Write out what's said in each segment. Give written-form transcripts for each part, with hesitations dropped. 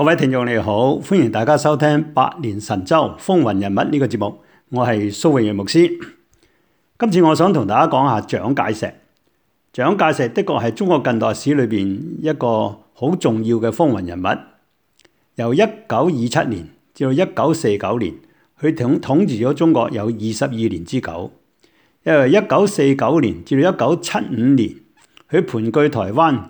各位聽眾你好，歡迎大家收聽百年神州風雲人物呢個節目，我係蘇永陽牧師。今次我想同大家講下蔣介石。蔣介石的確係中國近代史裏邊一個好重要嘅風雲人物。由1927年至到1949年，佢統治咗中國有22年之久。由1949年至到1975年，佢盤踞台灣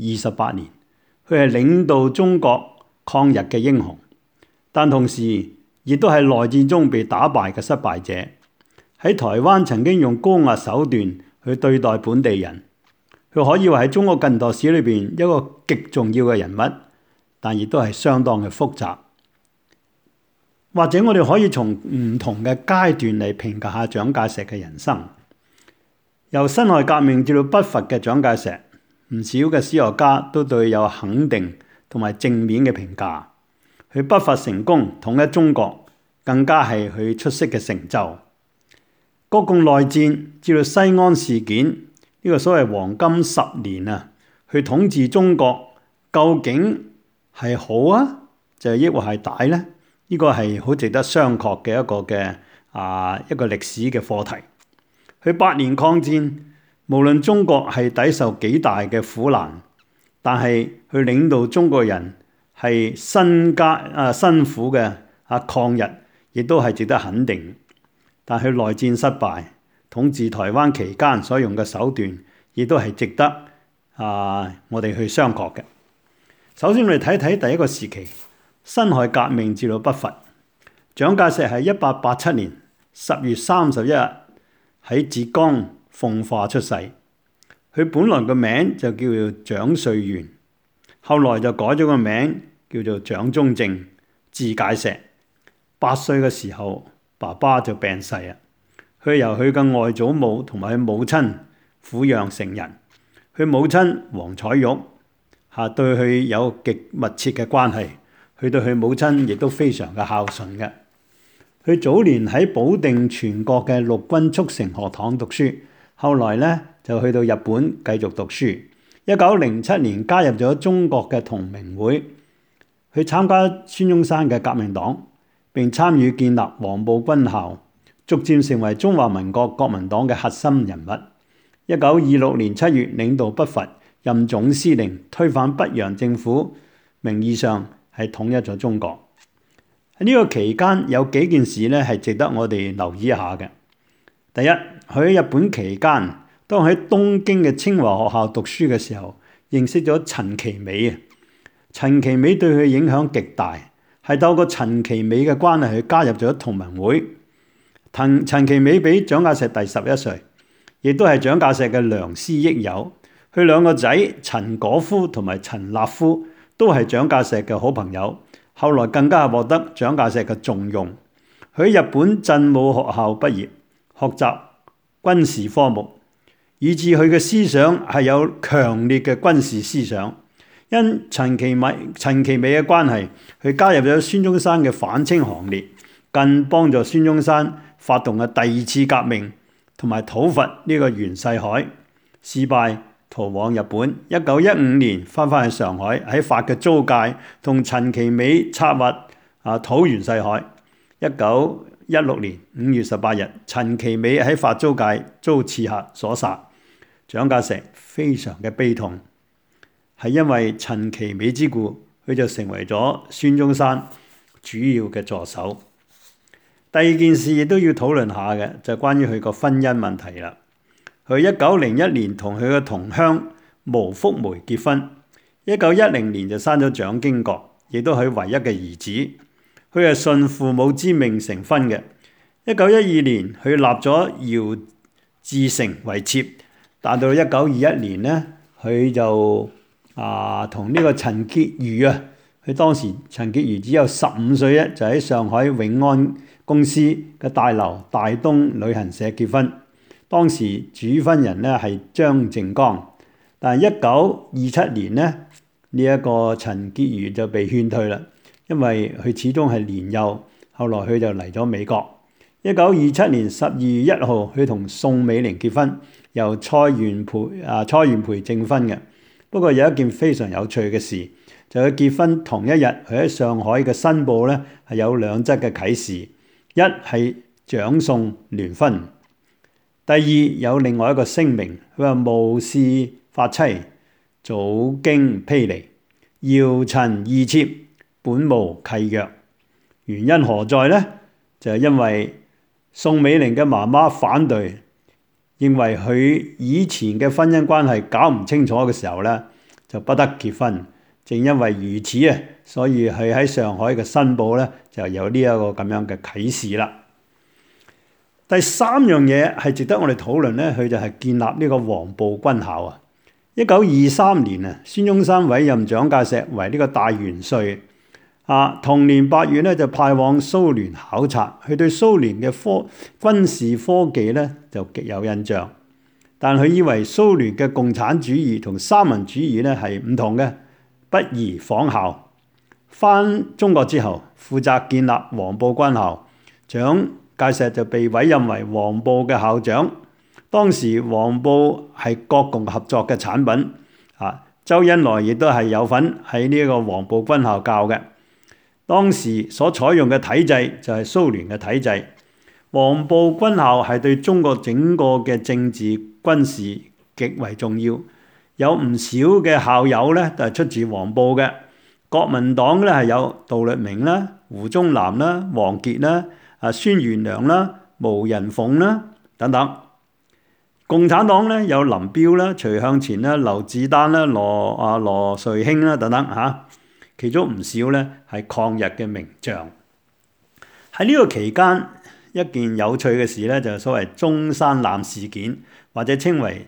28年，佢係領導中國抗日嘅英雄，但同時亦都係內戰中被打敗嘅失敗者。喺台灣曾經用高壓手段去對待本地人，佢可以話係中國近代史裏邊一個極重要嘅人物，但亦都係相當嘅複雜。或者我哋可以從唔同嘅階段嚟評價下蔣介石嘅人生。由辛亥革命至到北伐嘅蔣介石，唔少嘅史學家都對佢有肯定同埋正面嘅評價。佢北伐成功統一中國，更加係佢出色嘅成就。國共內戰至到西安事件，呢個所謂黃金10年啊，去統治中國究竟係好啊，就抑或係歹呢？呢個係好值得商榷嘅一個歷史嘅課題。佢8年抗戰，無論中國係抵受幾大嘅苦難，但係佢領導中國人係辛苦嘅抗日，亦都係值得肯定。但佢內戰失敗，統治台灣期間所用嘅手段，亦都係值得我哋去商榷嘅。首先我哋睇睇第一個時期，辛亥革命至到北伐。蔣介石係1887年10月31日喺浙江奉化出世。佢本來個名就叫做蔣瑞元，後來就改咗個名叫做蔣中正，字介石。8歲嘅時候，爸爸就病逝啦。佢由佢嘅外祖母同埋佢母親撫養成人。佢母親黃彩玉對佢有極密切嘅關係，佢對佢母親亦都非常嘅孝順嘅。佢早年喺保定全國嘅陸軍速成學堂讀書，後來咧就去到日本繼續讀書。1907年加入咗中國嘅同盟會，去參加孫中山嘅革命黨，並參與建立黃埔軍校，逐漸成為中華民國國民黨嘅核心人物。1926年7月領導北伐，任總司令，推翻北洋政府，名義上係統一咗中國。喺呢個期間有幾件事咧係值得我哋留意一下嘅。第一，佢喺日本期間，當喺東京嘅清華學校讀書嘅時候，認識咗陳其美啊。陳其美對佢影響極大，係透過陳其美嘅關係去加入咗同盟會。陳其美比蔣介石第11歲，亦都係蔣介石嘅良師益友。佢兩個仔陳果夫同埋陳立夫都係蔣介石嘅好朋友。後來更加獲得蔣介石嘅重用。佢喺日本振武學校畢業，學習軍事科目，以致佢嘅思想係有強烈嘅軍事思想。因陳其美嘅關係，佢加入咗孫中山嘅反清行列，更幫助孫中山發動嘅第2次革命，同埋討伐呢個袁世凱，事敗逃往日本。1915年翻去上海，喺法嘅租界同陳其美策劃討袁世凱。1916年5月18日，陳其美喺法租界遭刺客所殺。蔣介石非常嘅悲痛，係因為陳其美之故，佢就成為咗孫中山主要嘅助手。第二件事亦都要討論下嘅，就係關於佢個婚姻問題啦。佢1901年同佢嘅同鄉毛福梅結婚，1910年就生咗蔣經國，亦都係佢唯一嘅兒子。佢係順父母之命成婚嘅。1912年佢立咗姚志成為妾，但到1921年呢，佢就同呢個陳潔如啊，佢當時陳潔如只有15歲啫，就喺上海永安公司嘅大樓大東旅行社結婚。當時主婚人咧係張靜江，但係1927年咧呢一個陳潔如就被勸退啦，因為佢始終係年幼。後來佢就嚟咗美國。1927年12月1號，佢同宋美齡結婚，由蔡元培證婚嘅。不過有一件非常有趣嘅事， 就佢結婚同一日，佢喺上海嘅申報咧係有兩則嘅啟示，一係長宋聯婚，第二有另外一個聲明，佢話無事發妻，早經披離，姚陳二妾，本無契約。原因何在呢？就係因為宋美齡嘅媽媽反對，認為佢以前嘅婚姻關係搞唔清楚嘅時候咧，就不得結婚。正因為如此啊，所以佢喺上海嘅申報咧就有呢一個咁樣嘅啟示啦。第三樣嘢係值得我哋討論咧，佢就係建立呢個黃埔軍校啊。1923年啊，孫中山委任蔣介石為呢個大元帥。同年8月咧就派往蘇聯考察，佢對蘇聯嘅軍事科技咧就極有印象，但佢以為蘇聯嘅共產主義同三民主義咧係唔同嘅，不宜仿效。返中國之後，負責建立黃埔軍校，蔣介石就被委任為黃埔嘅校長。當時黃埔係國共合作嘅產品，周恩來亦都係有份喺呢個黃埔軍校教嘅。當時所採用嘅體制就係蘇聯嘅體制。黃埔軍校係對中國整個嘅政治軍事極為重要，有唔少嘅校友咧都係出自黃埔嘅。國民黨咧係有杜聿明啦、胡宗南啦、王傑啦、孫元良啦、毛人鳳啦等等。共產黨咧有林彪啦、徐向前啦、劉志丹啦、羅瑞卿啦等等嚇。其中唔少咧係抗日嘅名將。喺呢個期間，一件有趣嘅事咧就係所謂中山艦事件，或者稱為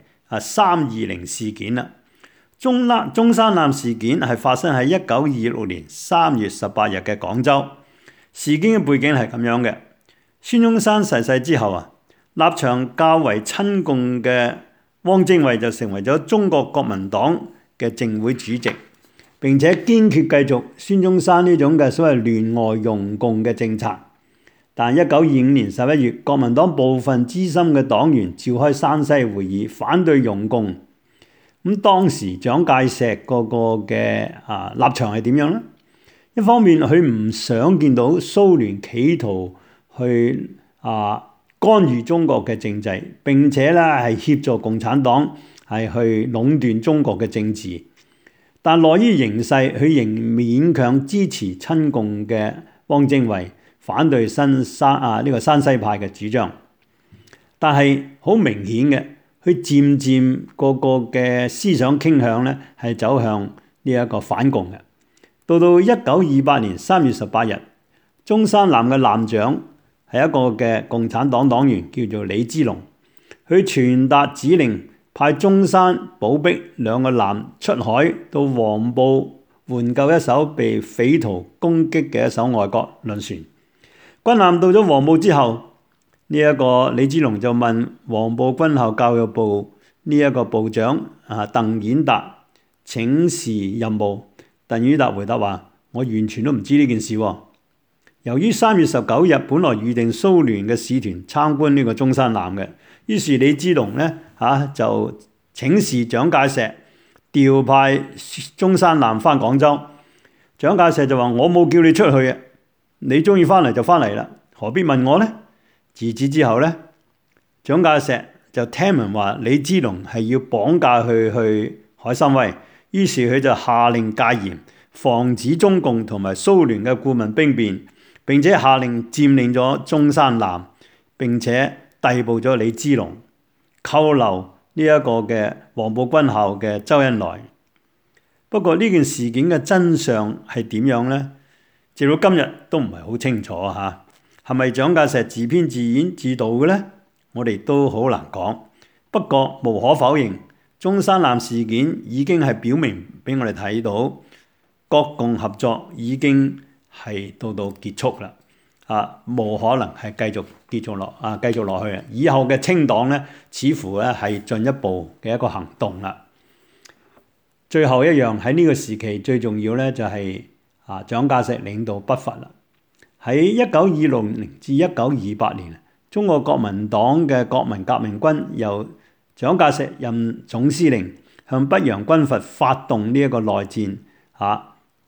320事件啦。中山艦事件係發生喺1926年3月18日嘅廣州。事件嘅背景係咁樣嘅：孫中山逝世之後立場較為親共嘅汪精衛就成為咗中國國民黨嘅政會主席。並且堅決繼續孫中山呢種嘅所謂聯俄容共嘅政策。但1925年11月，國民黨部分資深嘅黨員召開山西會議，反對容共。咁當時蔣介石個嘅立場係點樣呢？一方面佢唔想見到蘇聯企圖去干預中國嘅政制，並且咧係協助共產黨係去壟斷中國嘅政治。但內於形勢，佢仍勉強支持親共嘅汪精衛，反對山西派嘅主張。但係好明顯嘅，佢漸漸個嘅思想傾向咧係走向呢一個反共嘅。到1928年3月18日，中山艦嘅艦長係一個嘅共產黨黨員，叫做李之龍，佢傳達指令，派中山、寶璧兩個艦出海到黃埔援救一艘被匪徒攻擊嘅一艘外國輪船。軍艦到咗黃埔之後，呢一個李之龍就問黃埔軍校教育部呢一個部長鄧演達請示任務。鄧演達回答話：我完全都唔知呢件事。由於3月19日本來預定蘇聯嘅使團參觀呢個中山艦嘅，於是李之龍咧就請示蔣介石調派中山艦返廣州。蔣介石就話：我冇叫你出去嘅，你中意返嚟就返嚟啦，何必問我呢？自此之後咧，蔣介石就聽聞話李之龍係要綁架佢去海參崴，於是佢就下令戒嚴，防止中共同埋蘇聯嘅顧問兵變，並且下令佔領咗中山艦，並且逮捕咗李之龍，扣留呢一個嘅黃埔軍校嘅周恩來。不過呢件事件嘅真相係點樣呢？直到今日都唔係好清楚嚇。係咪蔣介石自編自演自導嘅呢？我哋都好難講。不過無可否認，中山艦事件已經係表明俾我哋睇到，國共合作已經係到結束啦。冇可能係繼續落去。以後嘅清黨咧，似乎咧係進一步嘅一個行動啦。最後一樣喺呢個時期最重要咧，就係蔣介石領導北伐啦。喺1926年至1928年，中國國民黨嘅國民革命軍由蔣介石任總司令，向北洋軍閥發動呢一個內戰。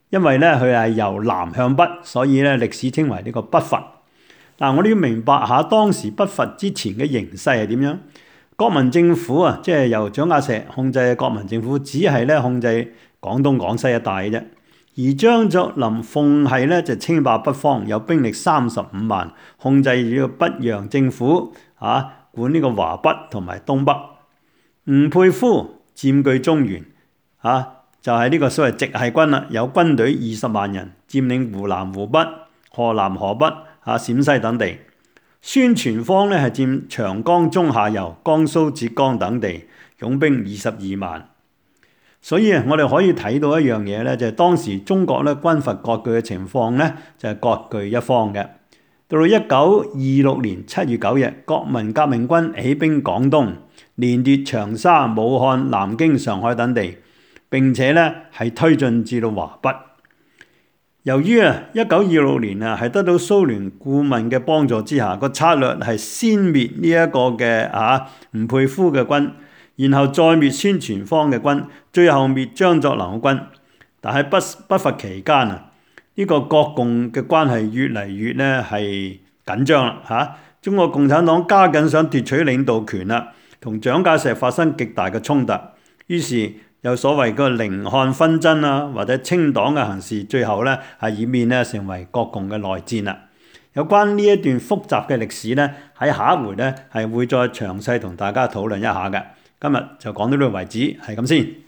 因為咧佢係由南向北，所以咧歷史稱為呢個北伐。嗱，我哋要明白下當時北伐之前嘅形勢係點樣。國民政府啊，即係由蔣介石控制嘅國民政府，只係咧控制廣東廣西一帶嘅啫。而張作霖奉係咧就稱霸北方，有兵力35萬，控制呢個北洋政府管呢個華北同埋東北。吳佩孚佔據中原就係呢個所謂直系軍啦，有軍隊20萬人，佔領湖南、湖北、河南、河北、陝西等地。孫傳芳咧係佔長江中下游、江蘇、浙江等地，擁兵22萬。所以我哋可以睇到一樣嘢咧，就係當時中國咧軍閥割據嘅情況咧，就係割據一方嘅。到1926年7月9日，國民革命軍起兵廣東，連奪長沙、武漢、南京、上海等地，並且咧係推進至到華北。由於1926年係得到蘇聯顧問嘅幫助之下，個策略係先滅呢一個嘅吳佩孚嘅軍，然後再滅孫傳芳嘅軍，最後滅張作霖嘅軍。但喺北伐期間呢個國共嘅關係越嚟越咧係緊張啦中國共產黨加緊想奪取領導權啦，同蔣介石發生極大嘅衝突，於是有所謂個寧漢紛爭或者清黨嘅行事，最後咧係演變咧成為國共嘅內戰啦。有關呢一段複雜嘅歷史咧，喺下一回咧係會再詳細同大家討論一下嘅。今日就講到呢度為止，係咁先。